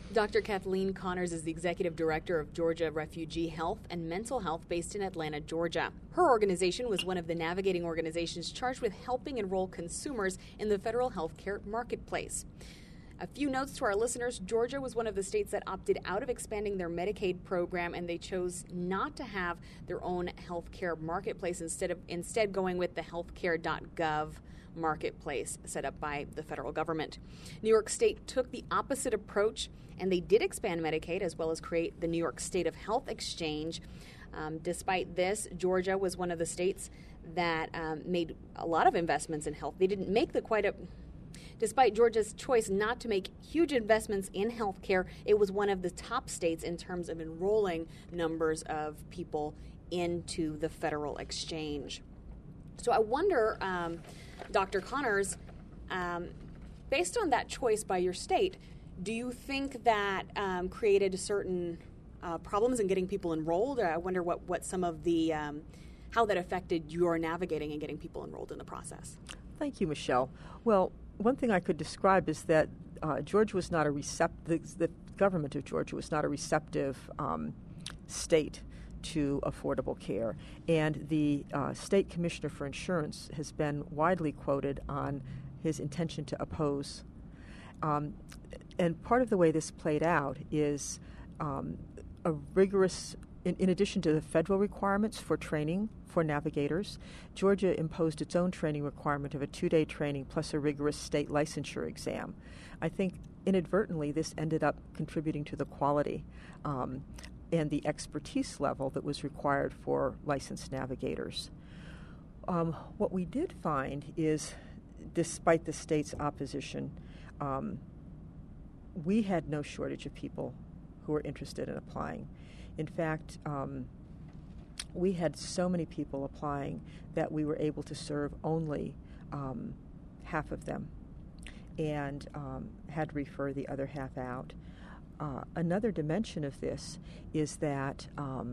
Dr. Kathleen Connors is the Executive Director of Georgia Refugee Health and Mental Health based in Atlanta, Georgia. Her organization was one of the navigating organizations charged with helping enroll consumers in the federal health care marketplace. A few notes to our listeners. Georgia was one of the states that opted out of expanding their Medicaid program, and they chose not to have their own health care marketplace, instead going with the healthcare.gov marketplace set up by the federal government. New York State took the opposite approach, and they did expand Medicaid as well as create the New York State of Health Exchange. Despite this, Georgia was one of the states that made a lot of investments in health. They didn't make Despite Georgia's choice not to make huge investments in health care, it was one of the top states in terms of enrolling numbers of people into the federal exchange. So I wonder, Dr. Connors, based on that choice by your state, do you think that created certain problems in getting people enrolled? I wonder what some of the, how that affected your navigating and getting people enrolled in the process. Thank you, Michelle. Well, one thing I could describe is that Georgia was not the government of Georgia was not a receptive state to affordable care. And the state commissioner for insurance has been widely quoted on his intention to oppose. And part of the way this played out is a rigorous, in addition to the federal requirements for training for navigators, Georgia imposed its own training requirement of a 2-day training plus a rigorous state licensure exam. I think inadvertently this ended up contributing to the quality and the expertise level that was required for licensed navigators. What we did find is, despite the state's opposition, we had no shortage of people who were interested in applying. In fact, we had so many people applying that we were able to serve only half of them and had to refer the other half out. Another dimension of this is that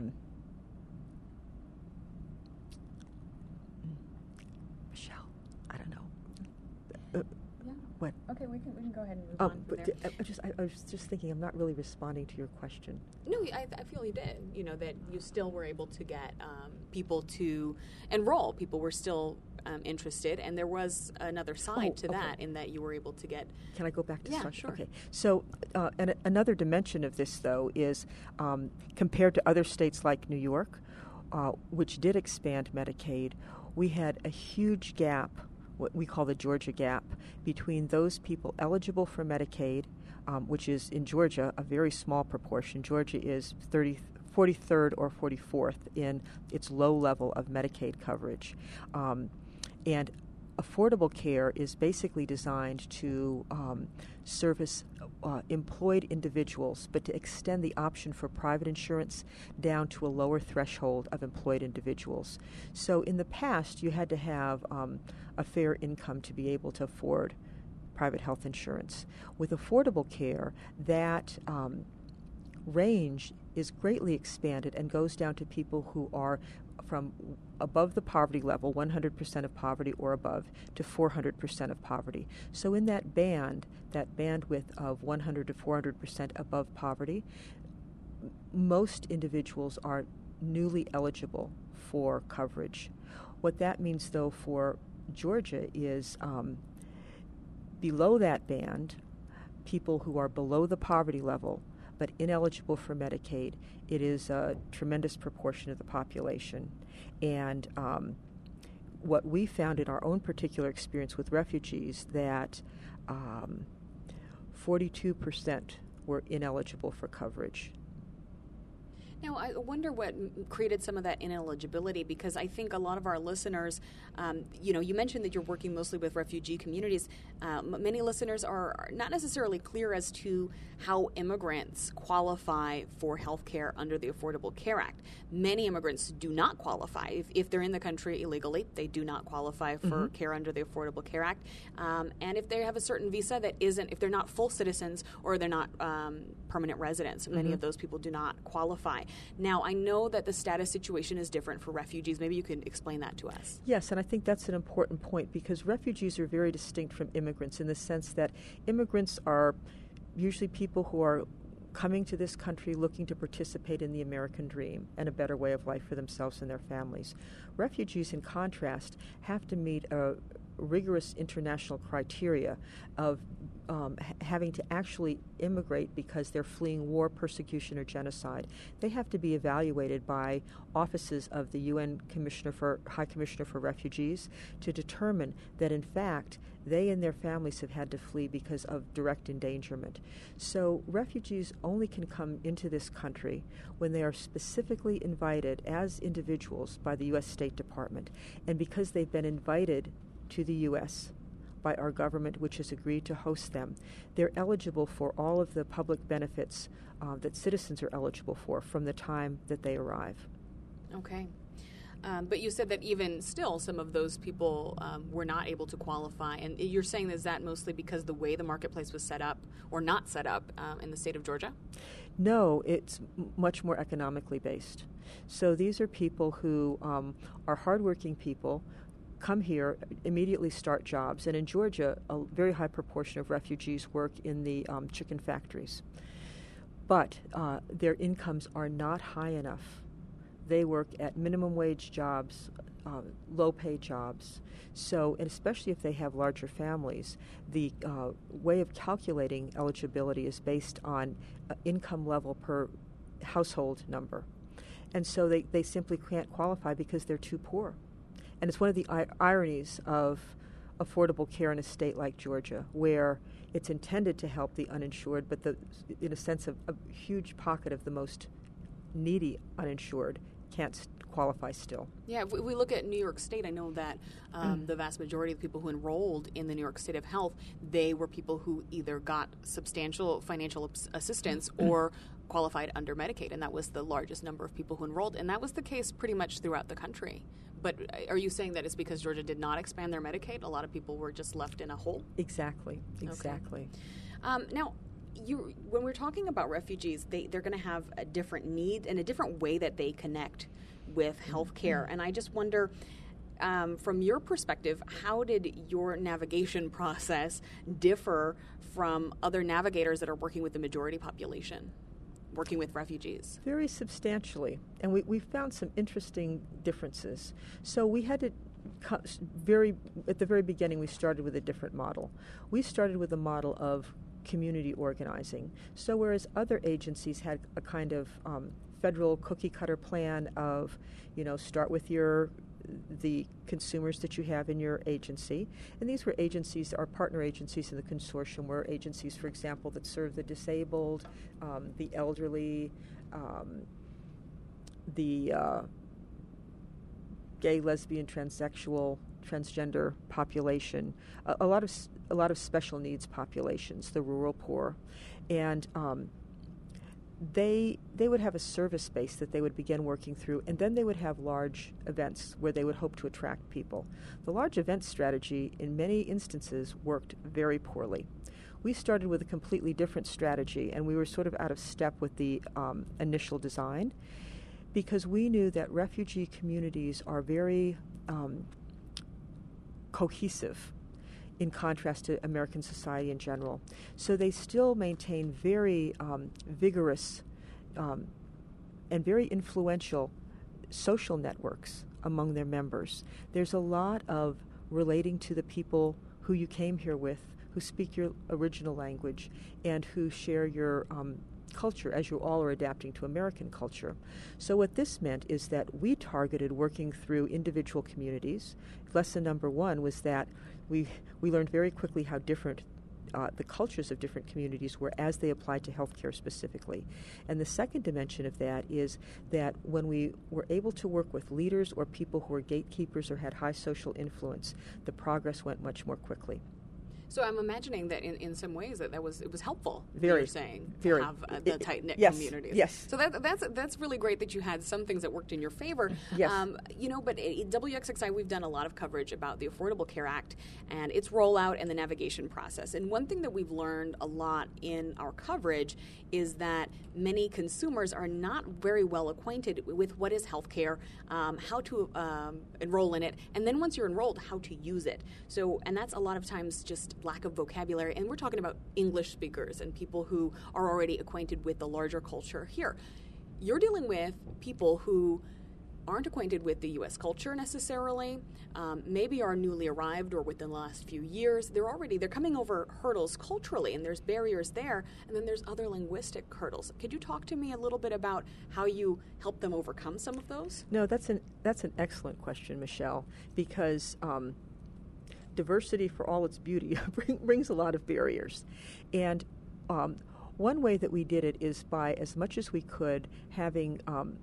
Michelle, I don't know. What? Okay, we can go ahead and move on from there. I was just thinking, I'm not really responding to your question. No, I feel you did. You know, that you still were able to get people to enroll. People were still interested, and there was another side to that in that you were able to get... Can I go back to Yeah, sure. Okay. So another dimension of this, though, is compared to other states like New York, which did expand Medicaid, we had a huge gap, what we call the Georgia gap, between those people eligible for Medicaid, which is in Georgia a very small proportion. Georgia is 43rd or 44th in its low level of Medicaid coverage. And affordable care is basically designed to service employed individuals, but to extend the option for private insurance down to a lower threshold of employed individuals. So in the past, you had to have a fair income to be able to afford private health insurance. With affordable care, that range is greatly expanded and goes down to people who are from above the poverty level, 100% of poverty or above, to 400% of poverty. So in that band, that bandwidth of 100 to 400% above poverty, most individuals are newly eligible for coverage. What that means, though, for Georgia is below that band, people who are below the poverty level but ineligible for Medicaid, it is a tremendous proportion of the population. And what we found in our own particular experience with refugees, that 42% were ineligible for coverage. Now, I wonder what created some of that ineligibility, because I think a lot of our listeners, you mentioned that you're working mostly with refugee communities. Many listeners are not necessarily clear as to how immigrants qualify for health care under the Affordable Care Act. Many immigrants do not qualify. If they're in the country illegally, they do not qualify for care under the Affordable Care Act. And if they have a certain visa that isn't, if they're not full citizens or they're not permanent residents, many of those people do not qualify. Now, I know that the status situation is different for refugees. Maybe you can explain that to us. Yes, and I think that's an important point, because refugees are very distinct from immigrants in the sense that immigrants are usually people who are coming to this country looking to participate in the American dream and a better way of life for themselves and their families. Refugees, in contrast, have to meet a rigorous international criteria of having to actually immigrate because they're fleeing war, persecution, or genocide. They have to be evaluated by offices of the UN High Commissioner for Refugees to determine that, in fact, they and their families have had to flee because of direct endangerment. So refugees only can come into this country when they are specifically invited as individuals by the U.S. State Department, and because they've been invited to the U.S. by our government, which has agreed to host them, they're eligible for all of the public benefits that citizens are eligible for from the time that they arrive. Okay. But you said that even still, some of those people were not able to qualify. And you're saying is that mostly because the way the marketplace was set up or not set up in the state of Georgia? No, it's much more economically based. So these are people who are hardworking people, come here, immediately start jobs. And in Georgia, a very high proportion of refugees work in the chicken factories. But their incomes are not high enough. They work at minimum wage jobs, low-paid jobs. So, and especially if they have larger families, the way of calculating eligibility is based on income level per household number. And so they simply can't qualify because they're too poor. And it's one of the ironies of affordable care in a state like Georgia, where it's intended to help the uninsured, but in a sense, a huge pocket of the most needy uninsured can't qualify still. Yeah, if we look at New York State, I know that the vast majority of the people who enrolled in the New York State of Health, they were people who either got substantial financial assistance or qualified under Medicaid, and that was the largest number of people who enrolled, and that was the case pretty much throughout the country. But are you saying that it's because Georgia did not expand their Medicaid? A lot of people were just left in a hole? Exactly. Okay. Now, when we're talking about refugees, they're going to have a different need and a different way that they connect with health care. And I just wonder, from your perspective, how did your navigation process differ from other navigators that are working with the majority population, working with refugees? Very substantially. And we found some interesting differences. So we had to at the very beginning, we started with a different model. We started with a model of community organizing. So whereas other agencies had a kind of federal cookie-cutter plan of, start with the consumers that you have in your agency. And these were agencies, our partner agencies in the consortium were agencies, for example, that serve the disabled, the elderly, the gay, lesbian, transsexual, transgender population, a lot of special needs populations, the rural poor, and they would have a service base that they would begin working through, and then they would have large events where they would hope to attract people. The large event strategy, in many instances, worked very poorly. We started with a completely different strategy, and we were sort of out of step with the initial design, because we knew that refugee communities are very cohesive in contrast to American society in general. So they still maintain very vigorous and very influential social networks among their members. There's a lot of relating to the people who you came here with, who speak your original language, and who share your culture as you all are adapting to American culture. So what this meant is that we targeted working through individual communities. Lesson number one was that we learned very quickly how different the cultures of different communities were as they applied to healthcare specifically. And the second dimension of that is that when we were able to work with leaders or people who were gatekeepers or had high social influence, the progress went much more quickly. So I'm imagining that in some ways it was helpful. Very, you're saying very, to have the tight knit communities. Yes. So that's really great that you had some things that worked in your favor. Yes. But at WXXI we've done a lot of coverage about the Affordable Care Act and its rollout and the navigation process. And one thing that we've learned a lot in our coverage is that many consumers are not very well acquainted with what is healthcare, how to enroll in it, and then once you're enrolled, how to use it. So, and that's a lot of times just lack of vocabulary, and we're talking about English speakers and people who are already acquainted with the larger culture here. You're dealing with people who aren't acquainted with the U.S. culture necessarily, maybe are newly arrived or within the last few years. They're coming over hurdles culturally, and there's barriers there, and then there's other linguistic hurdles. Could you talk to me a little bit about how you help them overcome some of those? No, that's an excellent question, Michelle, because diversity, for all its beauty, brings a lot of barriers. And one way that we did it is by, as much as we could, having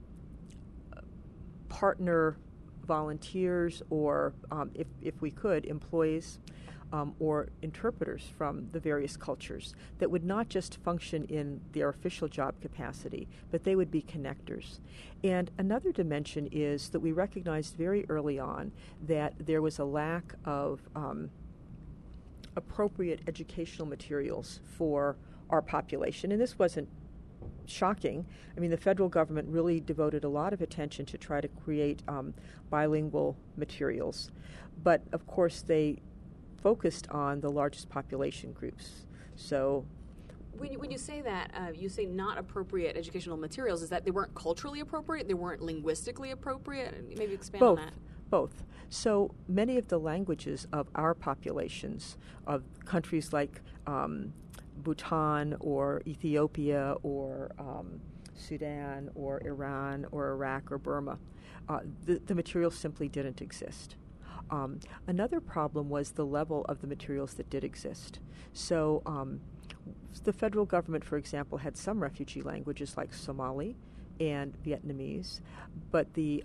partner volunteers or, if we could, employees or interpreters from the various cultures that would not just function in their official job capacity, but they would be connectors. And another dimension is that we recognized very early on that there was a lack of appropriate educational materials for our population, and this wasn't shocking. I mean, the federal government really devoted a lot of attention to try to create bilingual materials, but of course they focused on the largest population groups. So when you say that, you say not appropriate educational materials, is that they weren't culturally appropriate, they weren't linguistically appropriate? Maybe expand on that. Both. So many of the languages of our populations, of countries like Bhutan or Ethiopia or Sudan or Iran or Iraq or Burma, the materials simply didn't exist. Another problem was the level of the materials that did exist. So the federal government, for example, had some refugee languages like Somali and Vietnamese, but the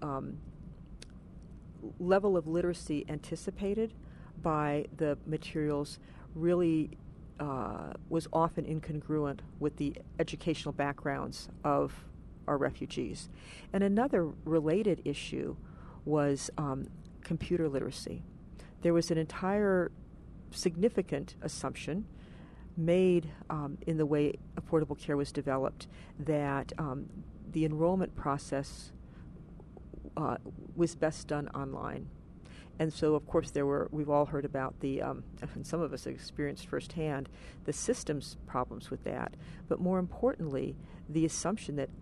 level of literacy anticipated by the materials really was often incongruent with the educational backgrounds of our refugees. And another related issue was computer literacy. There was an entire significant assumption made in the way affordable care was developed that the enrollment process was best done online. And so, of course, we've all heard about and some of us have experienced firsthand, the systems problems with that. But more importantly, the assumption that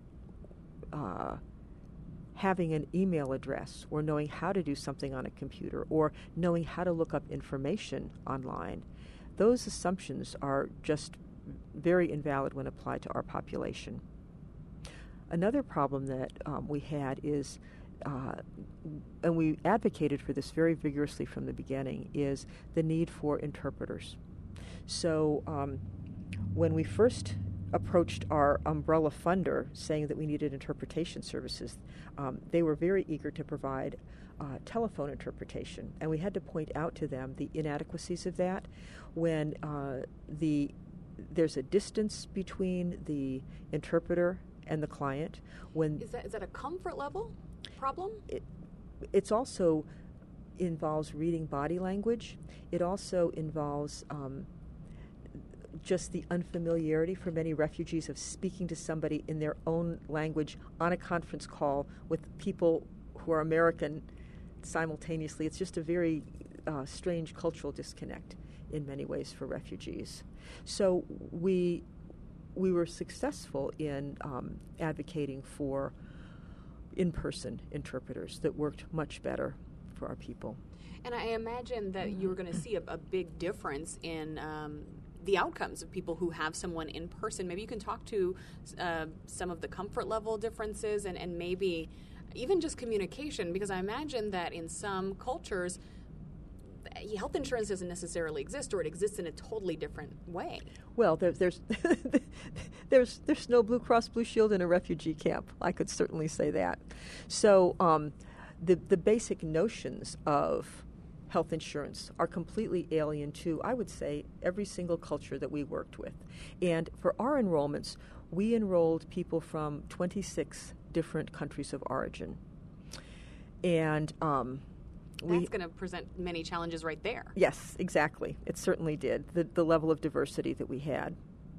having an email address or knowing how to do something on a computer or knowing how to look up information online, those assumptions are just very invalid when applied to our population. Another problem that we had is, and we advocated for this very vigorously from the beginning, is the need for interpreters. So when we first approached our umbrella funder saying that we needed interpretation services, they were very eager to provide telephone interpretation, and we had to point out to them the inadequacies of that when there's a distance between the interpreter and the client. Is that a comfort level problem? It's also involves reading body language. It also involves just the unfamiliarity for many refugees of speaking to somebody in their own language on a conference call with people who are American simultaneously. It's just a very strange cultural disconnect in many ways for refugees. So we were successful in advocating for in-person interpreters that worked much better for our people. And I imagine that you're going to see a big difference in the outcomes of people who have someone in person. Maybe you can talk to some of the comfort level differences and maybe even just communication, because I imagine that in some cultures, health insurance doesn't necessarily exist, or it exists in a totally different way. Well, there's no Blue Cross Blue Shield in a refugee camp. I could certainly say that. So the basic notions of health insurance are completely alien to, I would say, every single culture that we worked with. And for our enrollments, we enrolled people from 26 different countries of origin. And that's going to present many challenges right there. Yes, exactly. It certainly did, the level of diversity that we had.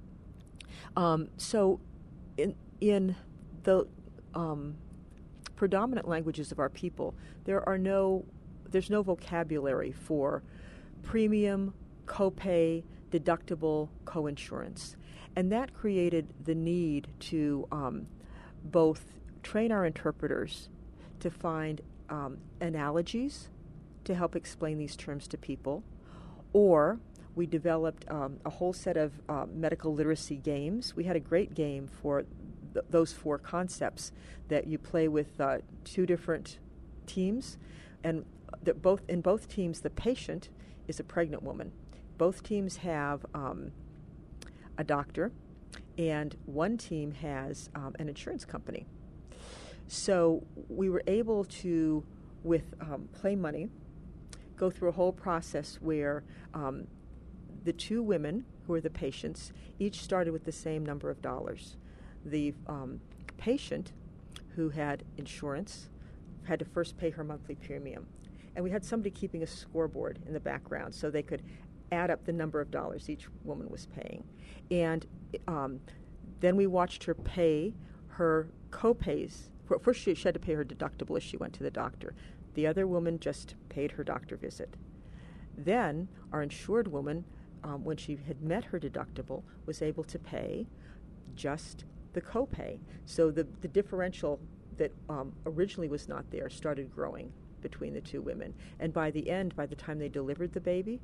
So in the predominant languages of our people, there's no vocabulary for premium copay, deductible, coinsurance. And that created the need to both train our interpreters to find analogies to help explain these terms to people, or we developed a whole set of medical literacy games. We had a great game for those four concepts that you play with two different teams, and in both teams the patient is a pregnant woman. Both teams have a doctor, and one team has an insurance company. So we were able to, with Play Money, go through a whole process where the two women who were the patients each started with the same number of dollars. The patient who had insurance had to first pay her monthly premium. And we had somebody keeping a scoreboard in the background so they could add up the number of dollars each woman was paying. And then we watched her pay her co-pays. First she had to pay her deductible as she went to the doctor. The other woman just paid her doctor visit. Then our insured woman, when she had met her deductible, was able to pay just the copay. So the differential that originally was not there started growing between the two women. And by the end, by the time they delivered the baby,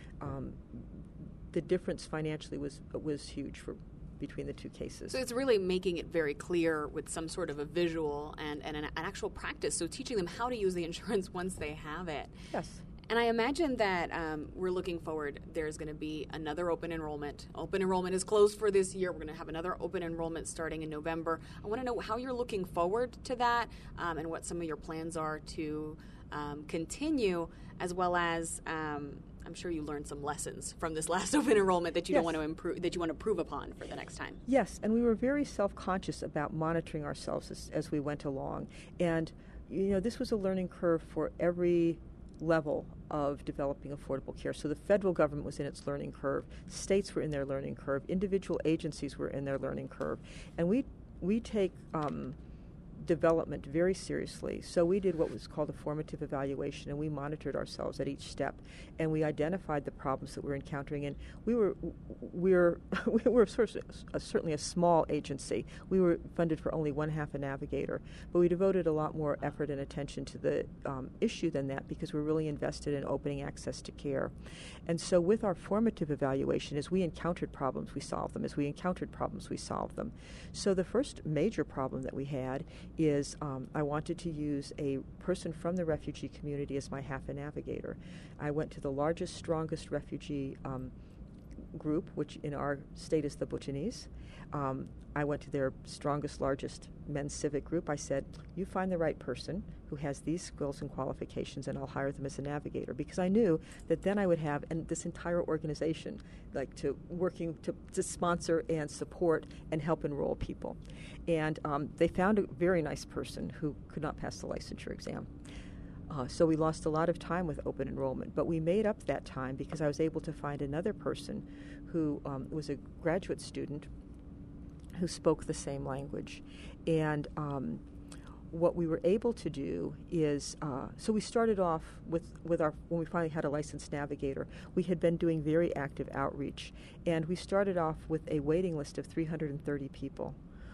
the difference financially was huge between the two cases. So it's really making it very clear with some sort of a visual and an actual practice. So teaching them how to use the insurance once they have it. Yes. And I imagine that we're looking forward. There's going to be another open enrollment. Open enrollment is closed for this year. We're going to have another open enrollment starting in November. I want to know how you're looking forward to that and what some of your plans are to continue, as well as I'm sure you learned some lessons from this last open enrollment that you don't want to improve, that you want to improve upon for the next time. Yes, and we were very self-conscious about monitoring ourselves as we went along. And this was a learning curve for every level of developing affordable care. So the federal government was in its learning curve, states were in their learning curve, individual agencies were in their learning curve, and we take development very seriously. So we did what was called a formative evaluation, and we monitored ourselves at each step, and we identified the problems that we're encountering. And we were certainly a small agency. We were funded for only one half a navigator, but we devoted a lot more effort and attention to the issue than that, because we're really invested in opening access to care. And so with our formative evaluation, as we encountered problems, we solved them. As we encountered problems, we solved them. So the first major problem that we had is I wanted to use a person from the refugee community as my half a navigator. I went to the largest, strongest refugee group, which in our state is the Bhutanese. I went to their strongest, largest men's civic group. I said, you find the right person who has these skills and qualifications, and I'll hire them as a navigator, because I knew that then I would have this entire organization working to sponsor and support and help enroll people. And they found a very nice person who could not pass the licensure exam. So we lost a lot of time with open enrollment, but we made up that time because I was able to find another person who was a graduate student who spoke the same language. And what we were able to do is, so we started off with our, when we finally had a licensed navigator, we had been doing very active outreach, and we started off with a waiting list of 330 people.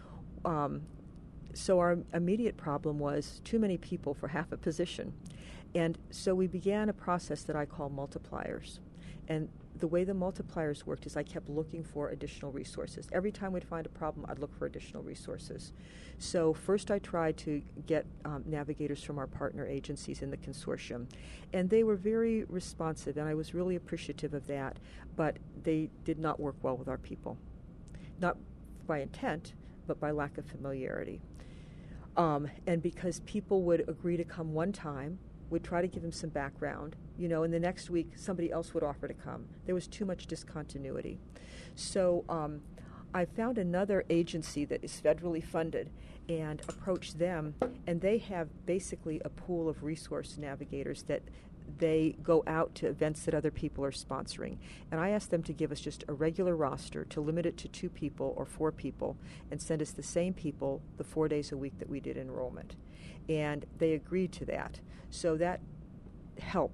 So our immediate problem was too many people for half a position. And so we began a process that I call multipliers. And the way the multipliers worked is I kept looking for additional resources. Every time we'd find a problem, I'd look for additional resources. So first I tried to get navigators from our partner agencies in the consortium. And they were very responsive, and I was really appreciative of that, but they did not work well with our people. Not by intent, but by lack of familiarity. And because people would agree to come one time, we'd try to give them some background, and the next week somebody else would offer to come. There was too much discontinuity. So I found another agency that is federally funded and approached them, and they have basically a pool of resource navigators that they go out to events that other people are sponsoring. And I asked them to give us just a regular roster, to limit it to 2 people or 4 people, and send us the same people the 4 days a week that we did enrollment. And they agreed to that. So that helped.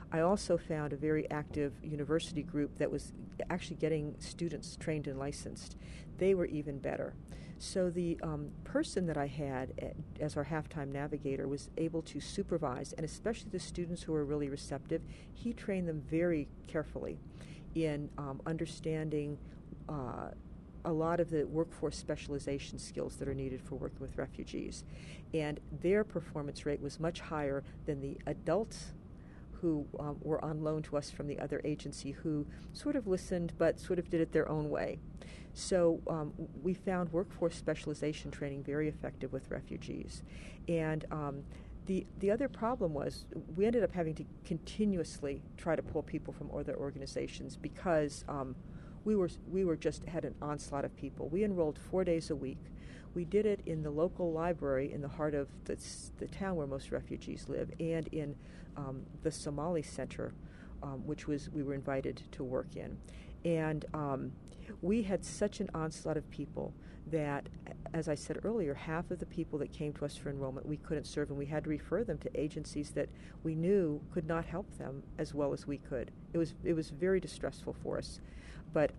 I also found a very active university group that was actually getting students trained and licensed. They were even better. So the person that I had as our halftime navigator was able to supervise, and especially the students who were really receptive, he trained them very carefully in understanding a lot of the workforce specialization skills that are needed for working with refugees. And their performance rate was much higher than the adults who were on loan to us from the other agency, who sort of listened but sort of did it their own way. So we found workforce specialization training very effective with refugees. And the other problem was we ended up having to continuously try to pull people from other organizations because we were just had an onslaught of people. We enrolled 4 days a week. We did it in the local library in the heart of the town where most refugees live, and in the Somali Center, which we were invited to work in. And we had such an onslaught of people that, as I said earlier, half of the people that came to us for enrollment we couldn't serve, and we had to refer them to agencies that we knew could not help them as well as we could. It was very distressful for us. But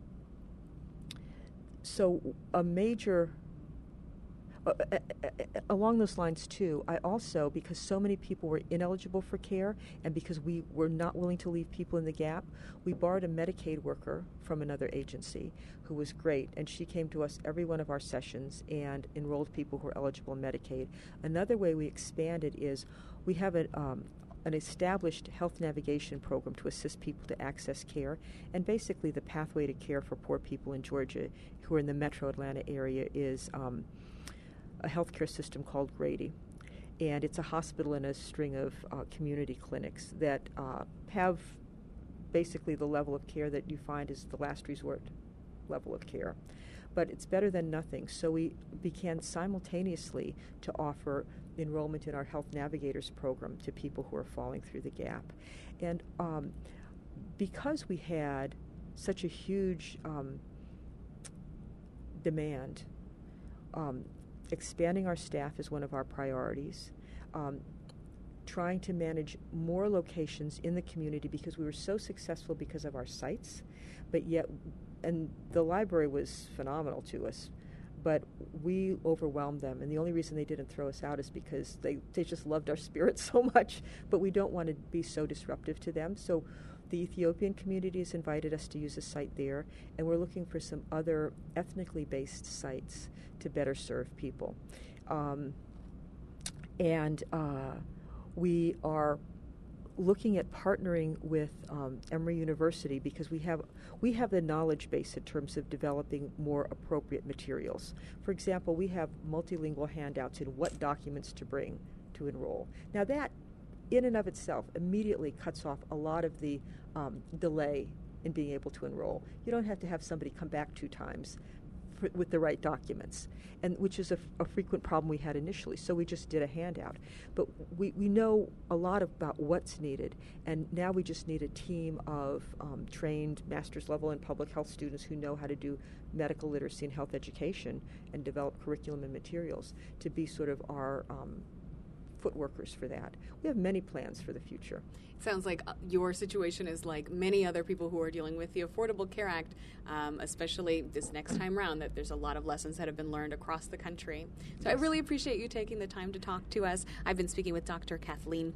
so a major along those lines too, I also, because so many people were ineligible for care and because we were not willing to leave people in the gap, we borrowed a Medicaid worker from another agency who was great, and she came to us every one of our sessions and enrolled people who were eligible in Medicaid. Another way we expanded is we have an established health navigation program to assist people to access care, and basically the pathway to care for poor people in Georgia who are in the metro Atlanta area is a healthcare system called Grady, and it's a hospital and a string of community clinics that have basically the level of care that you find is the last resort level of care. But it's better than nothing, so we began simultaneously to offer enrollment in our Health Navigators program to people who are falling through the gap. And because we had such a huge demand, expanding our staff is one of our priorities. Trying to manage more locations in the community because we were so successful because of our sites, but yet, and the library was phenomenal to us, but we overwhelmed them, and the only reason they didn't throw us out is because they just loved our spirit so much, but we don't want to be so disruptive to them. So the Ethiopian community has invited us to use a site there, and we're looking for some other ethnically based sites to better serve people. We are looking at partnering with Emory University because we have the knowledge base in terms of developing more appropriate materials. For example, we have multilingual handouts in what documents to bring to enroll. Now that, in and of itself, immediately cuts off a lot of the delay in being able to enroll. You don't have to have somebody come back 2 times with the right documents, and which is a frequent problem we had initially. So we just did a handout. But we know a lot about what's needed, and now we just need a team of trained master's level and public health students who know how to do medical literacy and health education and develop curriculum and materials to be sort of our foot workers for that. We have many plans for the future. Sounds like your situation is like many other people who are dealing with the Affordable Care Act, especially this next time round, that there's a lot of lessons that have been learned across the country. So yes. I really appreciate you taking the time to talk to us. I've been speaking with Dr. Kathleen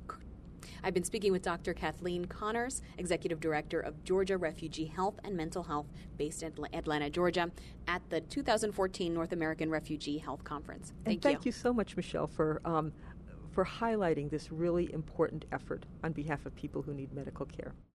Connors, Executive Director of Georgia Refugee Health and Mental Health, based in Atlanta, Georgia, at the 2014 North American Refugee Health Conference. Thank you so much, Michelle, for highlighting this really important effort on behalf of people who need medical care.